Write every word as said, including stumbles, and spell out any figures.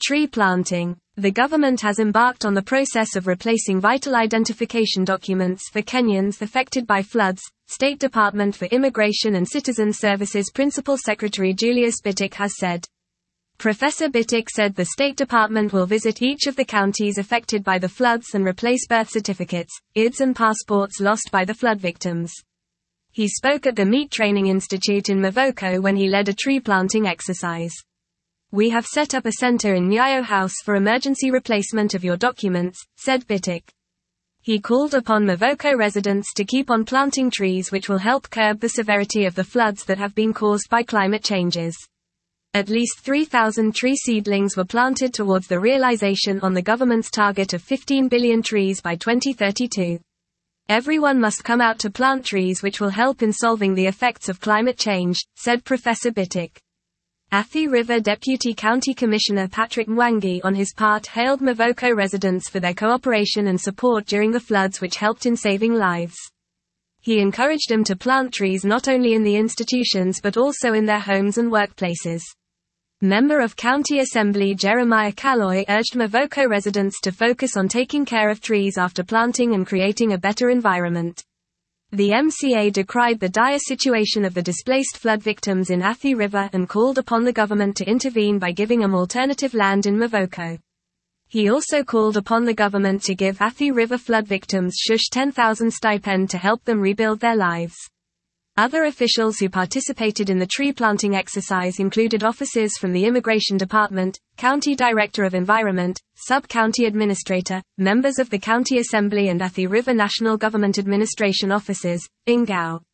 Tree planting. The government has embarked on the process of replacing vital identification documents for Kenyans affected by floods, State Department for Immigration and Citizen Services Principal Secretary Julius Bitok has said. Professor Bitok said the State Department will visit each of the counties affected by the floods and replace birth certificates, I Ds and passports lost by the flood victims. He spoke at the Meat Training Institute in Mavoko when he led a tree planting exercise. "We have set up a center in Nyayo House for emergency replacement of your documents," said Bitok. He called upon Mavoko residents to keep on planting trees which will help curb the severity of the floods that have been caused by climate changes. At least three thousand tree seedlings were planted towards the realization on the government's target of fifteen billion trees by twenty thirty-two. "Everyone must come out to plant trees which will help in solving the effects of climate change," said Professor Bitok. Athi River Deputy County Commissioner Patrick Mwangi on his part hailed Mavoko residents for their cooperation and support during the floods which helped in saving lives. He encouraged them to plant trees not only in the institutions but also in their homes and workplaces. Member of County Assembly Jeremiah Kaloy urged Mavoko residents to focus on taking care of trees after planting and creating a better environment. The M C A decried the dire situation of the displaced flood victims in Athi River and called upon the government to intervene by giving them alternative land in Mavoko. He also called upon the government to give Athi River flood victims shush ten thousand stipend to help them rebuild their lives. Other officials who participated in the tree planting exercise included officers from the Immigration Department, County Director of Environment, Sub-County Administrator, members of the County Assembly and Athi River National Government Administration officers, Ingao.